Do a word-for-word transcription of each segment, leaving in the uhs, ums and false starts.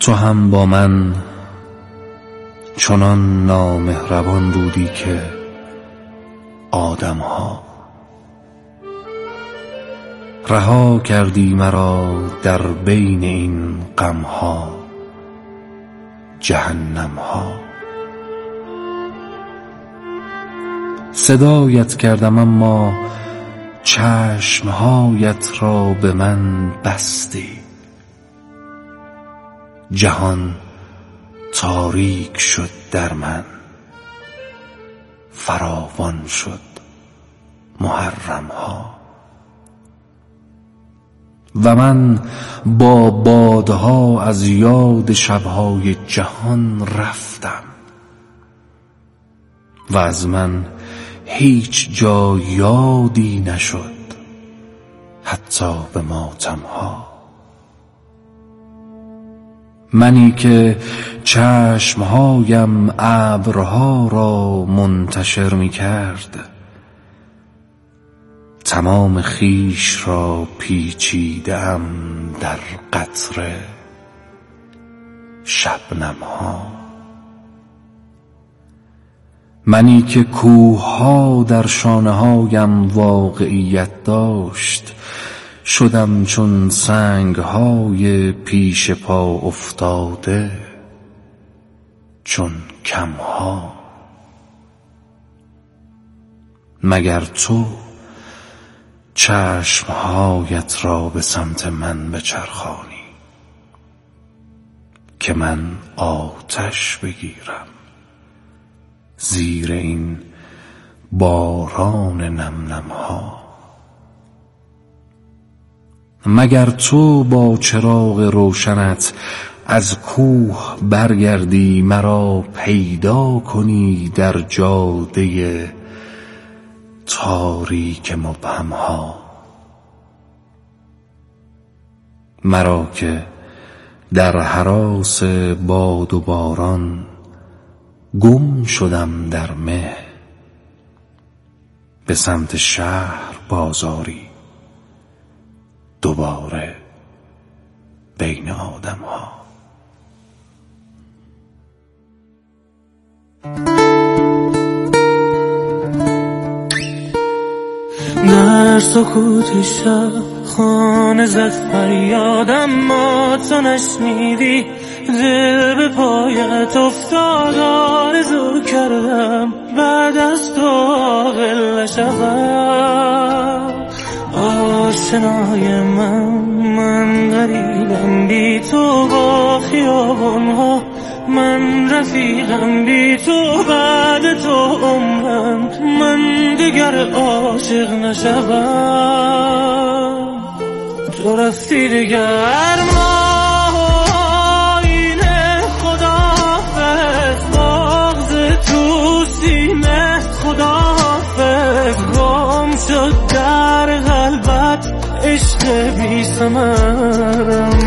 تو هم با من چنان نامهربان بودی که آدم‌ها. رها کردی مرا در بین این غم‌ها، جهنم‌ها. صدایت کردم اما چشمهایت را به من بستی. جهان تاریک شد در من، فراوان شد محرم‌ها. و من با بادها از یاد شب‌های جهان رفتم و از من هیچ جا یادی نشد، حتی به ماتم‌ها. منی که چشمهایم ابرها را منتشر می کرد، تمام خویش را پیچیدم در قطره شبنم‌ها. منی که کوه‌ها در شانه‌هایم واقعیت داشت، شدم چون سنگ‌های پیش پا افتاده، چون کم‌ها. مگر تو چشمهایت را به سمت من بچرخانی که من آتش بگیرم زیر این باران نمنم‌ها؟ مگر تو با چراغ روشنت از کوه برگردی، مرا پیدا کنی در جاده تاریک مبهم‌ها؟ مرا که در هراس باد و باران گم شدم در مه، به سمت شهر بازاری دوباره بین آدم‌ها. در سکوت شب خانه زد فریادم، ما تو نشنیدی. دل به پایت افتاد، آرزو کردم بعد از تو عاقل نشوم. آشنای من من غریبم بی تو، با خیابان‌ها من رفیقم بی تو. بعد تو عمرم من دیگر عاشق نشوم. تو رفتی دیگر ماهینه، خداحافظ بغض تو سینه، خداحافظ. گم شد در قلبت عشق بی ثمرم،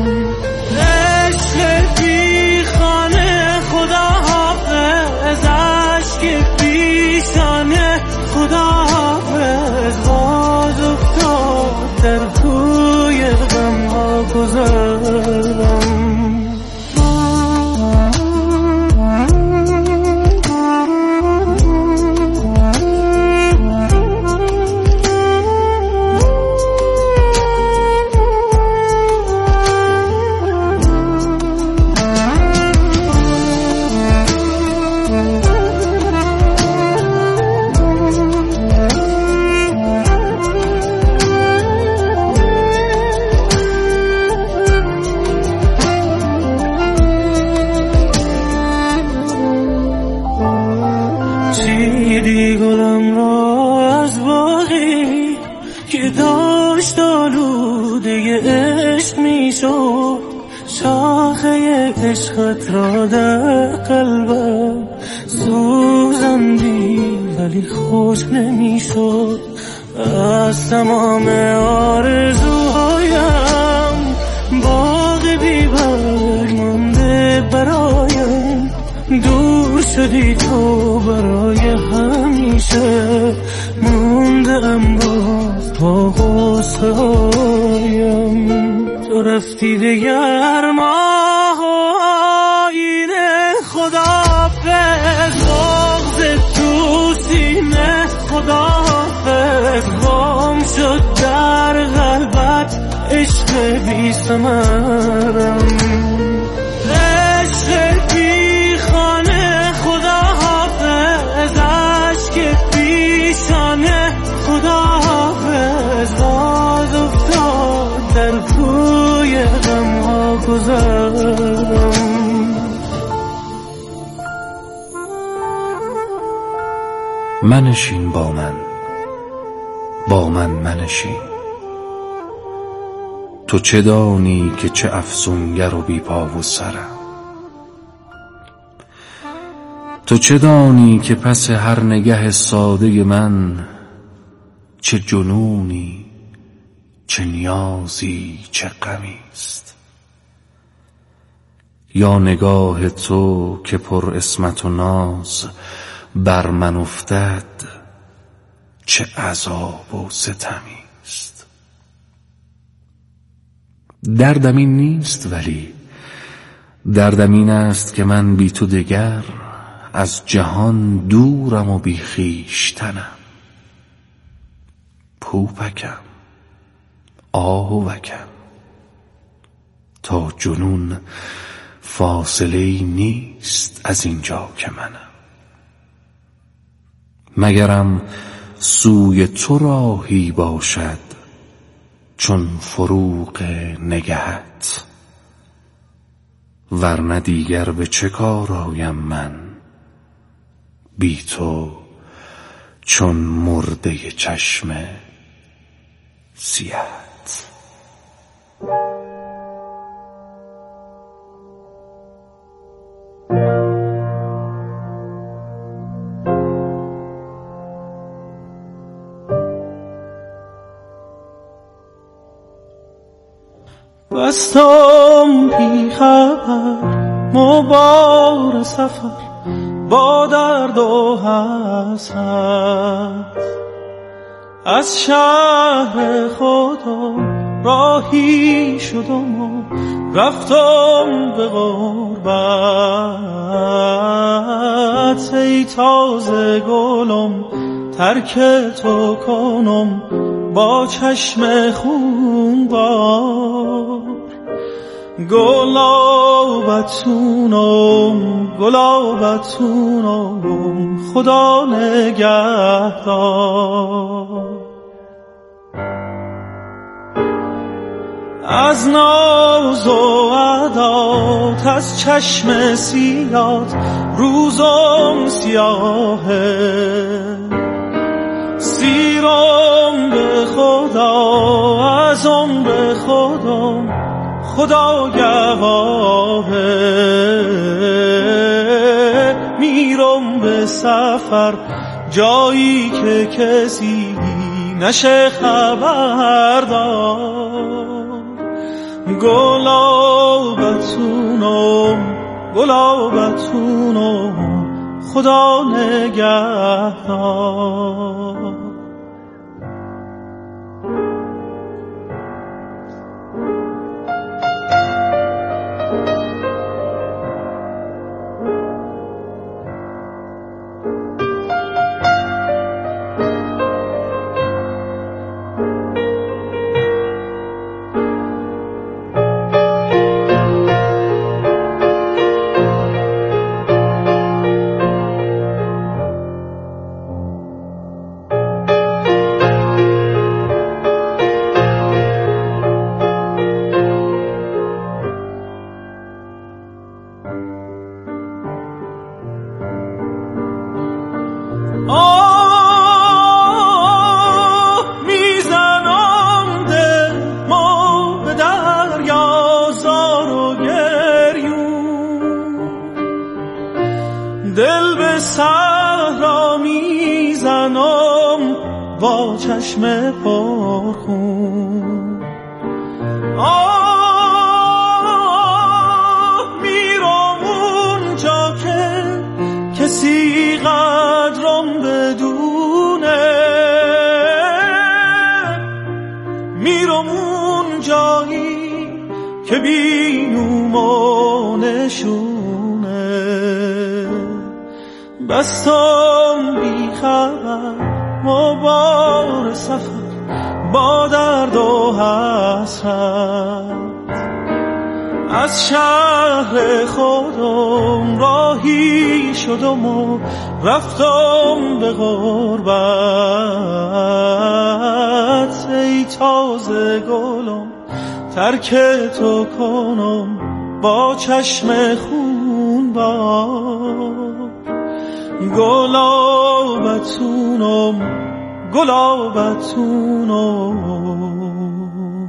عشق بی خانه. خداحافظ عشق بی شانه، خداحافظ. باز افتاد در کوی غم‌ها گذرم. چیدی گلم را از باغی که داشت آلوده عشق می شد. شاخه عشقت را در قلبم سوزندی ولی خوش نمی شد. از تمام آرزوهایم باغ بی برگ مانده برایم. دور شدی تو برای همیشه، مونده ام باز با غصه هایم. تو رفتی دیگر ماه شد در قلبت عشق بی ثمرم، عشق بی خانه خدا حافظ، عشق پیشانه خدا حافظ، باز افتاد در کوی غم ها گذرم. منشین با من، با من منشین، تو چه دانی که چه افسونگر و بی پا و سرم، تو چه دانی که پس هر نگه ساده من چه جنونی، چه نیازی، چه غمیست. یا نگاه تو که پر عصمت و ناز بر من افتد چه عذاب و ستمیست. دردم این نیست، ولی دردم این است که من بی تو دگر از جهان دورم و بی خویشتنم، پوپکم آهوکم، تا جنون فاصله‌ای نیست از اینجا که منم. مگرم سوی تو راهی باشد چون فروغ نگهت، ورنه دیگر به چه کار آیم من بی تو چون مرده چشم سیه‌ت. بستم بی خبر مبار سفر با درد و حسرت، از شهر خودم راهی شدم و رفتم به غربت. ای تازه گلم ترک تو کنم با چشم خونبار، گلابتونم گلابتونم خدا نگهدار. از ناز و عدات از چشم سیات روزم سیاهه، سیرم به خدا از عمر خودم خدا گواهه. میرم به سفر جایی که کسی نشه خبردار، گلابتونم گلابتونم خدا نگهدار. دل به صحرا میزنم با چشم پرخون، آه میرم اونجا که کسی قدرم بدونه، میرم اون جایی که بینوم و نشونه. بستم بی خبر مبار سفر با درد و حسرت. از شهر خودم راهی شدم و رفتم به غربت. ای تازه گلم ترک تو کنم با چشم خون بار. گلابتونم گلابتونم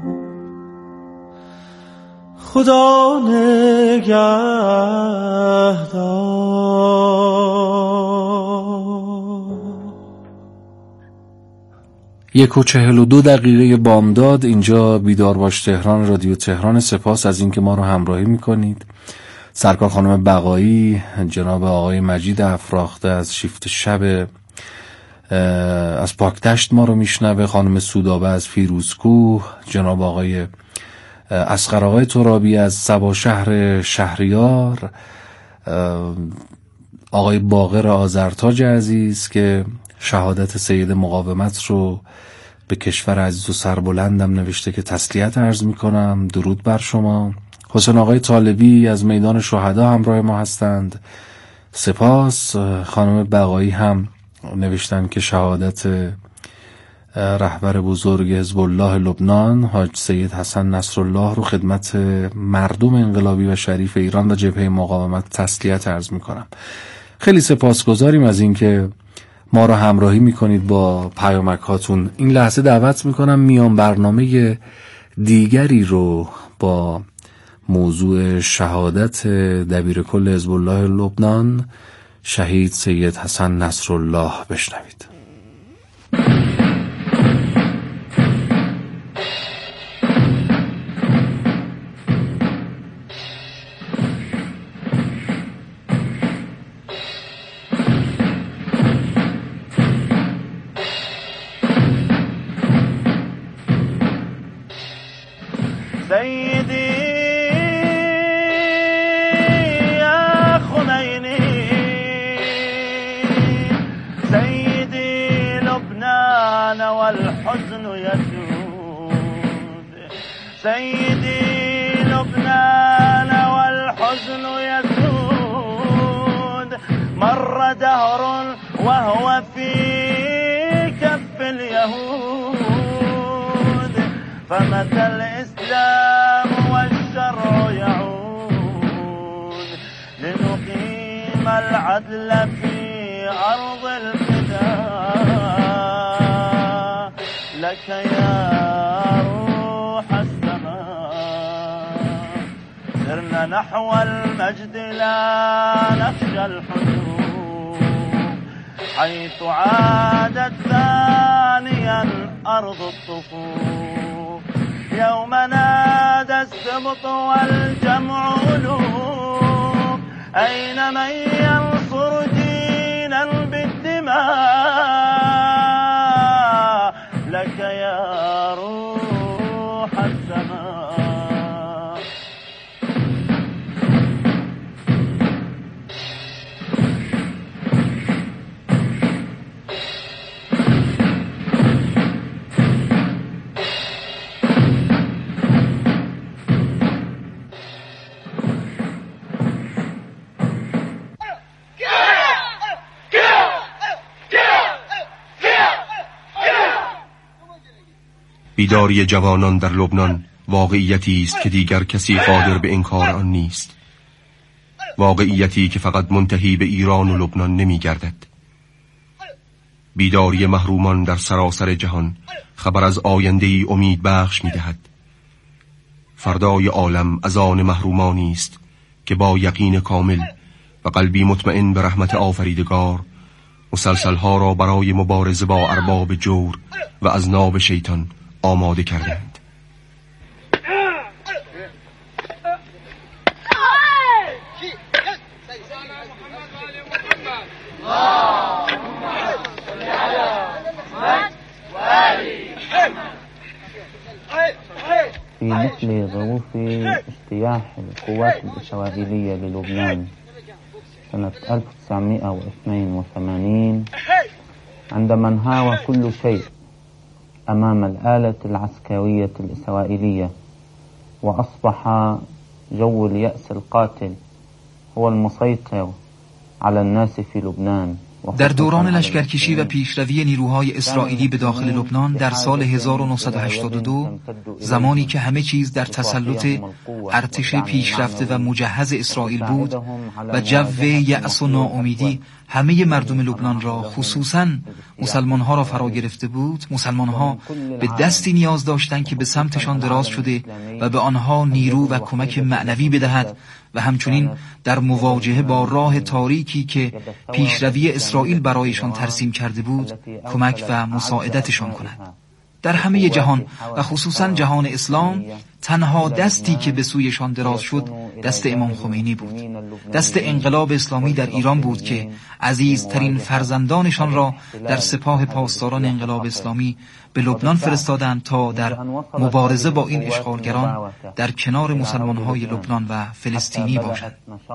خدا نگهدار. یک و چهل و دو دقیقه بامداد اینجا بیدار باش تهران، رادیو تهران. سپاس از اینکه ما رو همراهی میکنید. سرکار خانم بقایی، جناب آقای مجید افراخته از شیفت شب از پاکدشت ما رو میشنوه، خانم سودابه از فیروزکوه، جناب آقای اصغر آقای ترابی از سبا شهر شهریار، آقای باقر آذرتاج عزیز که شهادت سید مقاومت رو به کشور عزیز و سربلندم نوشته که تسلیت عرض میکنم. درود بر شما. حسین آقای طالبی از میدان شهدا همراه ما هستند. سپاس. خانم بقایی هم نوشتن که شهادت رهبر بزرگ حزب الله لبنان حاج سید حسن نصرالله رو خدمت مردم انقلابی و شریف ایران و جبهه مقاومت تسلیت عرض میکنم. خیلی سپاسگزاریم از اینکه ما رو همراهی میکنید با پیامک هاتون. این لحظه دعوت میکنم میان برنامه دیگری رو با موضوع شهادت دبیرکل حزب الله لبنان شهید سید حسن نصرالله بشنوید. والحزن يسود سيدي لبنان والحزن يسود مر دهر وهو في كف اليهود فمتى الإسلام والشرع يعود لنقيم العدل في أرض الفداء لك يا روح السماء سرنا نحو المجد لا نخشى الحدود حيث عادت ثانيا أرض الطفوف يوم نادى السبط والجمع ألوف أين من ينصر دينا بالدماء لك يا روح السماء بیداری جوانان در لبنان واقعیتی است که دیگر کسی قادر به انکار آن نیست، واقعیتی که فقط منتهی به ایران و لبنان نمی گردد. بیداری محرومان در سراسر جهان خبر از آینده‌ای امید بخش می دهد. فردای عالم از آن محرومانی است که با یقین کامل و قلبی مطمئن به رحمت آفریدگار مسلسلها را برای مبارزه با ارباب جور و اذناب شیطان آماده کردند. في مثل ظروف اجتياح القوات الإسرائيلية للبنان سنة ألف وتسعمائة واثنين وثمانين عندما انهار كل شيء أمام الآلة العسكرية الإسرائيلية، وأصبح جو اليأس القاتل هو المسيطر على الناس في لبنان. در دوران لشکرکشی و پیشروی نیروهای اسرائیلی به داخل لبنان در سال هزار و نهصد و هشتاد و دو، زمانی که همه چیز در تسلط ارتش پیشرفته و مجهز اسرائیل بود و جو یأس و ناامیدی همه مردم لبنان را خصوصاً مسلمانها را فرا گرفته بود، مسلمانها به دستی نیاز داشتند که به سمتشان دراز شده و به آنها نیرو و کمک معنوی بدهد و همچنین در مواجهه با راه تاریکی که پیشروی اسرائیل برایشان ترسیم کرده بود کمک و مساعدتشان کند. در همه جهان و خصوصا جهان اسلام تنها دستی که به سویشان دراز شد دست امام خمینی بود، دست انقلاب اسلامی در ایران بود که عزیزترین فرزندانشان را در سپاه پاسداران انقلاب اسلامی به لبنان فرستادند تا در مبارزه با این اشغالگران در کنار مسلمانهای لبنان و فلسطینی باشند.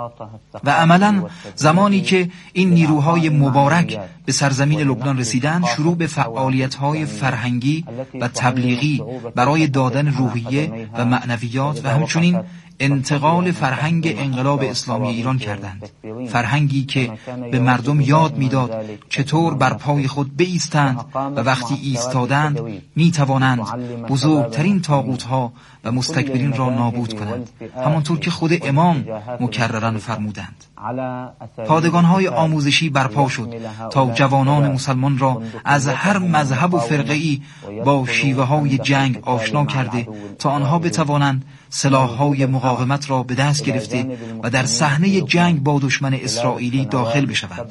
و عملا زمانی که این نیروهای مبارک به سرزمین لبنان رسیدند، شروع به فعالیت‌های فرهنگی و تبلیغی برای دادن روحیه و معنویات و همچنین انتقال فرهنگ انقلاب اسلامی ایران کردند، فرهنگی که به مردم یاد میداد چطور بر پای خود بایستند و وقتی ایستادند می توانند بزرگترین طاغوت‌ها و مستکبرین را نابود کنند، همانطور که خود امام مکرراً فرمودند. پادگان‌های آموزشی برپا شد تا جوانان مسلمان را از هر مذهب و فرقه‌ای با شیوه‌های جنگ آشنا کرده تا آنها بتوانند سلاح‌های مقاومت را به دست گرفته و در صحنه جنگ با دشمن اسرائیلی داخل بشوند.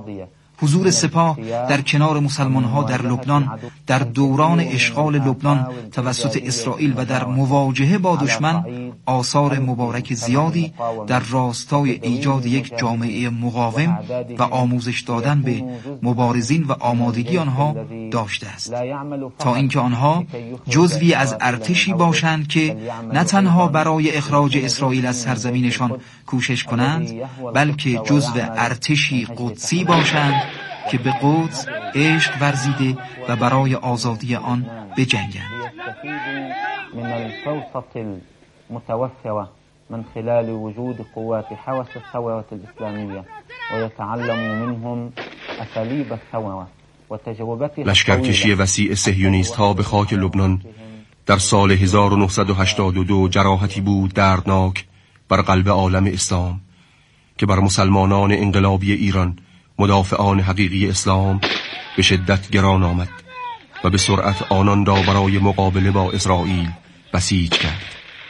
حضور سپاه در کنار مسلمان‌ها در لبنان در دوران اشغال لبنان توسط اسرائیل و در مواجهه با دشمن آثار مبارک زیادی در راستای ایجاد یک جامعه مقاوم و آموزش دادن به مبارزین و آمادگی آنها داشته است، تا اینکه آنها جزوی از ارتشی باشند که نه تنها برای اخراج اسرائیل از سرزمینشان کوشش کنند، بلکه جزو ارتشی قدسی باشند که به قدس عشق ورزیده و برای آزادی آن بجنگند. من الفرصة المتوفرة من خلال وجود قوات حوث الثورة الإسلامية ويتعلم منهم أساليب الثورة وتجربتها. لشکرکشی وسیع صهیونیست ها به خاک لبنان در سال هزار و نهصد و هشتاد و دو جراحتی بود دردناک بر قلب عالم اسلام که بر مسلمانان انقلابی ایران، مدافعان حقیقی اسلام، به شدت گران آمد و به سرعت آنان را برای مقابله با اسرائیل بسیج کرد.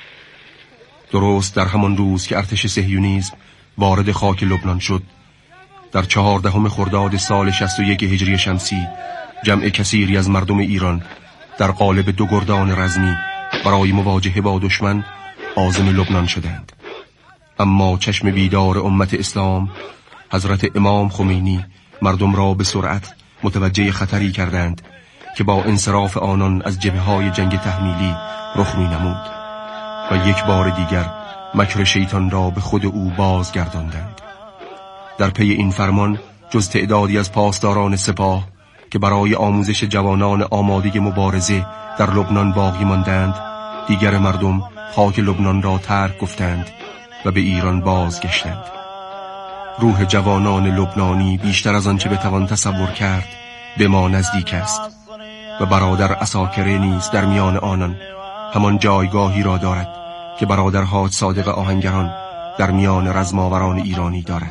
درست در همان روز که ارتش صهیونیسم وارد خاک لبنان شد، در چهاردهم خرداد سال شصت و یک هجری شمسی، جمع کثیری از مردم ایران در قالب دو گردان رزمی برای مواجهه با دشمن عازم لبنان شدند. اما چشم بیدار امت اسلام، حضرت امام خمینی، مردم را به سرعت متوجه خطری کردند که با انصراف آنان از جبهه‌های جنگ تحمیلی رخ می نمود و یک بار دیگر مکر شیطان را به خود او بازگرداندند. در پی این فرمان جز تعدادی از پاسداران سپاه که برای آموزش جوانان آماده مبارزه در لبنان باقی ماندند، دیگر مردم خاک لبنان را ترک گفتند و به ایران بازگشتند. روح جوانان لبنانی بیشتر از آنچه بتوان تصور کرد به ما نزدیک است و برادر عساکره نیز در میان آنان همان جایگاهی را دارد که برادر حاج صادق آهنگران در میان رزماوران ایرانی دارد.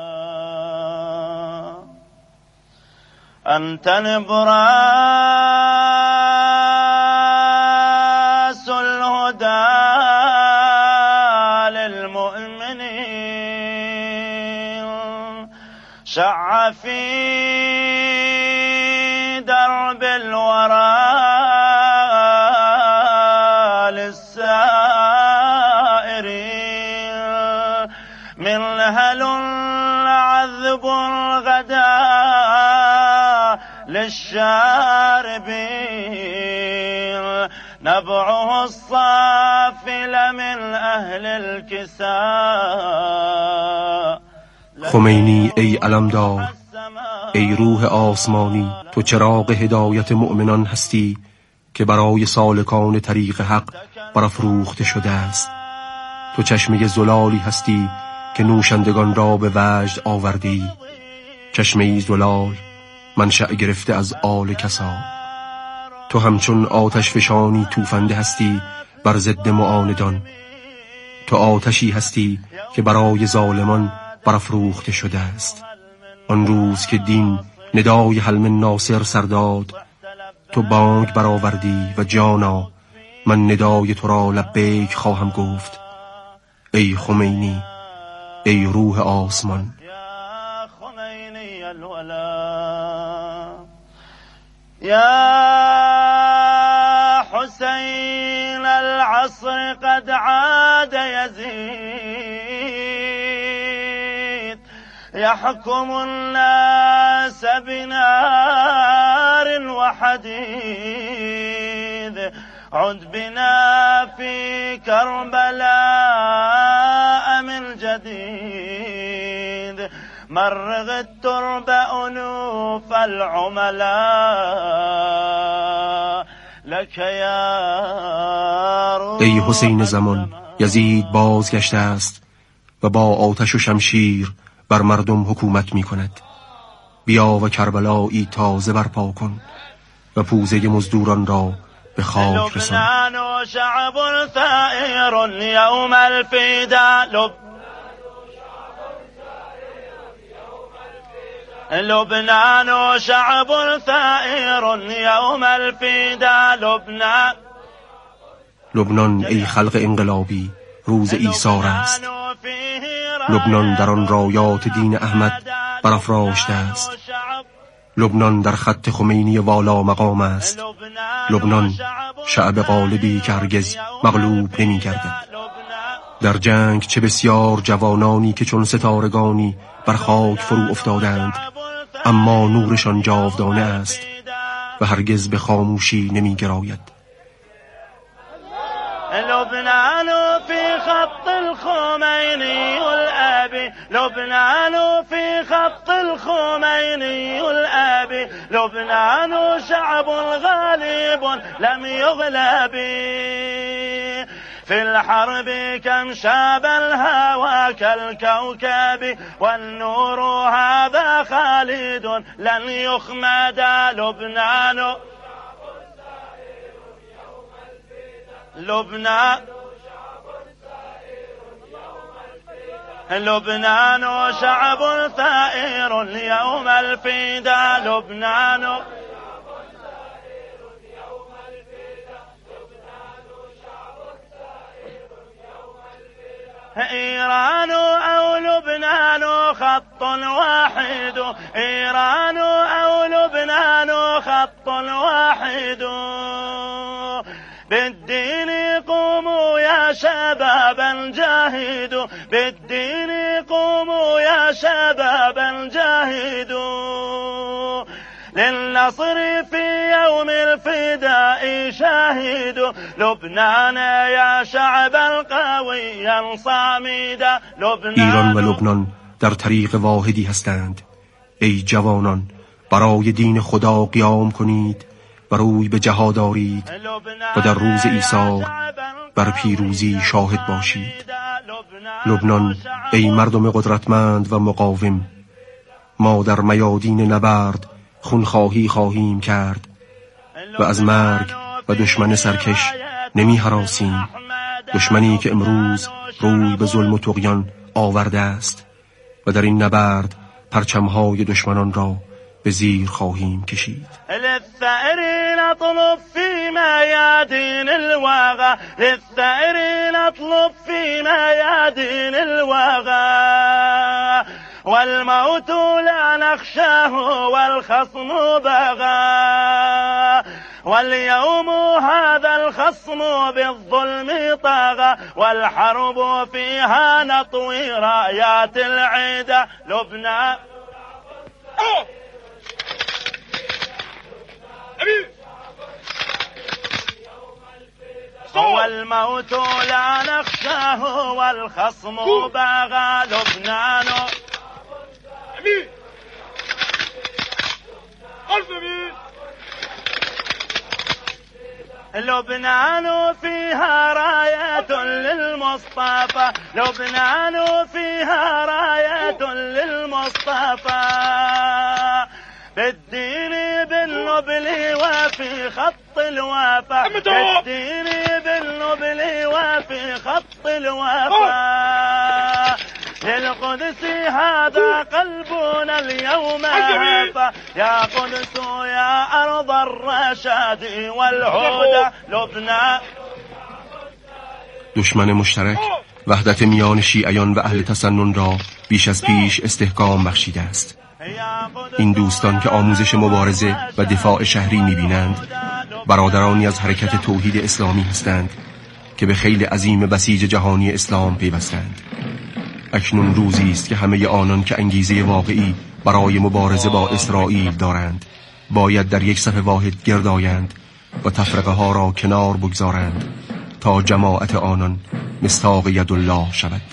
انت نبراس الهدى للمؤمنين شع في درب الورى للسائرين منهل عذب الغدا للشاربين نبعه الصافل من أهل الكساء. خمینی ای علمدار، ای روح آسمانی، تو چراغ هدایت مؤمنان هستی که برای سالکان طریق حق برافروخته شده است. تو چشمه زلالی هستی که نوشندگان را به وجد آوردی، چشمه زلال منشأ گرفته از آل کسا. تو همچون آتش فشانی توفنده هستی بر ضد معاندان. تو آتشی هستی که برای ظالمان برافروخته شده است. آن روز که دین ندای حلم ناصر سرداد، تو بانگ برآوردی و جانا من ندای تو را لبیک خواهم گفت. ای خمینی، ای روح آسمان. یا خمینی الولا، یا حسین العصر قد عاد يزيد يحكم الناس بنار وحديد. عد بنا في كربلاء من جديد، مرغ الترب أنوف العملاء لك يا روح. ای حسین زمان، یزید بازگشته است و با آتش و شمشیر بر مردم حکومت می کند. بیا و کربلایی تازه برپا کن و پوزه مزدوران را به خاک رسان. لبنان شعب ثائر یوم الفدا، لبنان شعب ثائر یوم الفدا. لبنان لبنان ای خلق انقلابی، روز ایثار است. لبنان در آن رایات دین احمد برافراشته است. لبنان در خط خمینی والا مقام است. لبنان شعب غالبی که هرگز مغلوب نمی گردد. در جنگ چه بسیار جوانانی که چون ستارگانی بر خاک فرو افتادند، اما نورشان جاودانه است و هرگز به خاموشی نمی گراید. لبنان في خط الخميني الأبي، لبنان في خط الخميني الأبي. لبنان شعب غالب لم يغلب في الحرب، كم شاب الهوى كالكوكب، والنور هذا خالد لن يخمد. لبنان لبنان لبنان شعب ثائر يوم الفدا. لبنان إيران أو لبنان خط واحد، إيران أو لبنان خط واحد. بالدين قوموا يا شبابا جاهدوا، بالدين قوموا يا شبابا جاهدوا. للنصر في يوم الفداء شاهدوا. لبنان يا شعب القوي صامدا. ایران و لبنان در طریق واحدی هستند. ای جوانان، برای دین خدا قیام کنید و روی به جهاد آرید و در روز ایثار بر پیروزی شاهد باشید. لبنان ای مردم قدرتمند و مقاوم، ما در میادین نبرد خونخواهی خواهیم کرد و از مرگ و دشمن سرکش نمی هراسیم. دشمنی که امروز روی به ظلم و طغیان آورده است و در این نبرد پرچمهای دشمنان را به زیر خواهیم کشید. للثائرين اطلب في ميادين الوغى، للثائرين اطلب في ميادين الوغى. والموت لا نخشاه والخصم بغى، واليوم هذا الخصم بالظلم طغى. والحرب فيها نطوي رايات العدا. لبنان والموت لا نخشاه والخصم بغى. لبنان لبنان فيها راية للمصطفى، لبنان فيها راية للمصطفى، بالدين بالنبل وفي خط الوفا، بالدين بالنبل وفي خط الوفا، للقدس هذا قلبنا اليوم هفا، يا قدس يا أرض الرشاد والهدى لبنان. دشمن مشترک وحدت میان شیعیان و اهل تسنن را بیش از پیش استحکام بخشیده است. این دوستان که آموزش مبارزه و دفاع شهری می‌بینند برادرانی از حرکت توحید اسلامی هستند که به خیل عظیم بسیج جهانی اسلام پیوستند. اکنون روزی است که همه آنان که انگیزه واقعی برای مبارزه با اسرائیل دارند باید در یک صف واحد گرد آیند و تفرقه ها را کنار بگذارند تا جماعت آنان مصداق یدالله شود.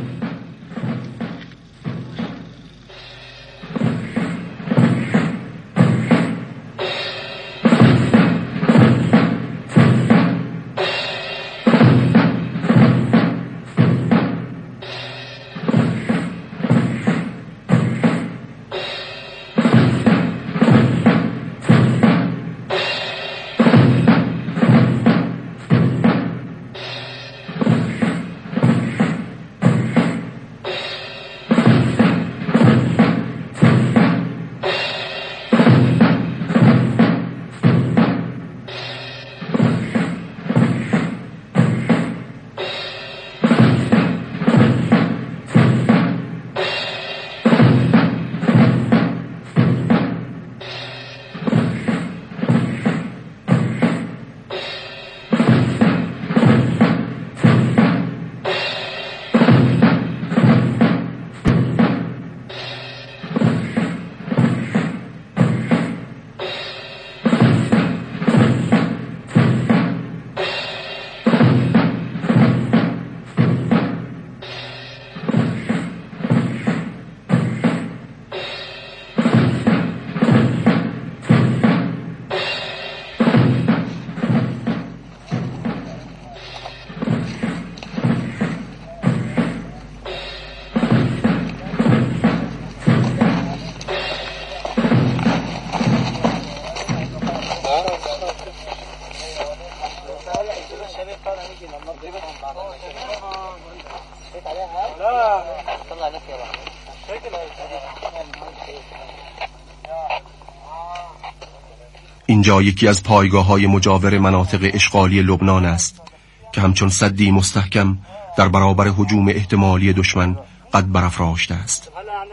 اینجا یکی از پایگاه‌های مجاور مناطق اشغالی لبنان است که همچون سدی مستحکم در برابر هجوم احتمالی دشمن قد برافراشته است.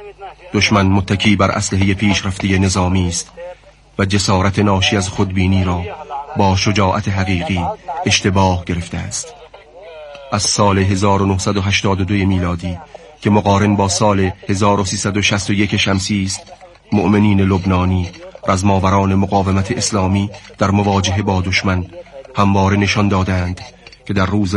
دشمن متکی بر اسلحه پیشرفته نظامی است و جسارت ناشی از خودبینی را با شجاعت حقیقی اشتباه گرفته است. از سال هزار و نهصد و هشتاد و دو میلادی که مقارن با سال هزار و سیصد و شصت و یک شمسی است، مؤمنین لبنانی، رزماوران مقاومت اسلامی در مواجهه با دشمن همواره نشان دادند که در روز